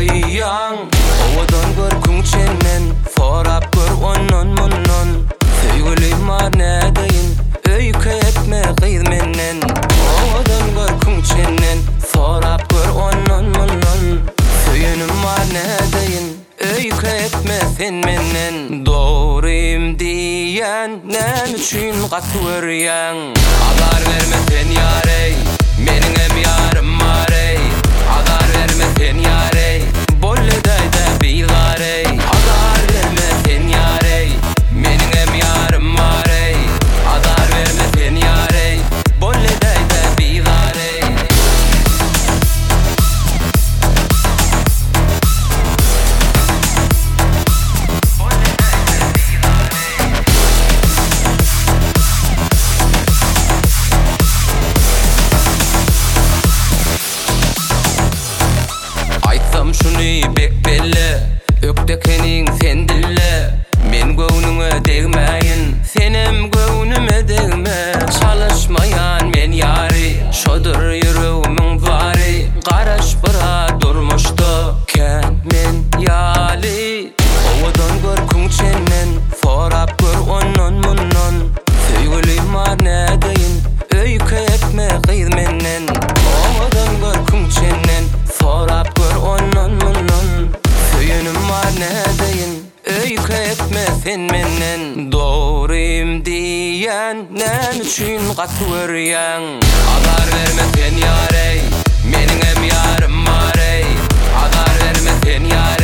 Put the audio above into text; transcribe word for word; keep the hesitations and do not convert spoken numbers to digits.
koyan. Ovadan görkün çenden forap gör onnon munnon. Söýgülim var nädeyin öýke etme gyz menden. Ovadan görkün çenden forap gör onnon munnon. Söýenim var nädeyin öýke etme sen menden. Doğruyum diýen näme üçin gatly görýän. Habar verme sen ýarey, meniň hem ýarym bar ey. Habar verme sen ýarey, bolledaýda bilar ey. Habar verme sen ýarey, meniň hem ýarym bar ey. Habar verme sen ýarey, bolledaýda bilar ey. Aytsam şuny bek belli, ökdekeniň sen dille. Men göwnüňe degmäýin, senem göwnüme degme. Çalışmaýan men ýary, şodur ýüregimiň bary. Garaş bira durmuşda, kän men ýaly. Owadan görkün çenden, forap gör onnon munnon. Söýgülim var nädeyin, öýke etme gyz menden. Owadan görkün çenden, forap gör onnon munnon. Söýenim var nädeyin öýke etme sen menden. Doğruyum diýen näme üçin gatly görýän. Habar verme sen ýarey, meniň hem ýarym bar ey. Habar verme sen ýarey.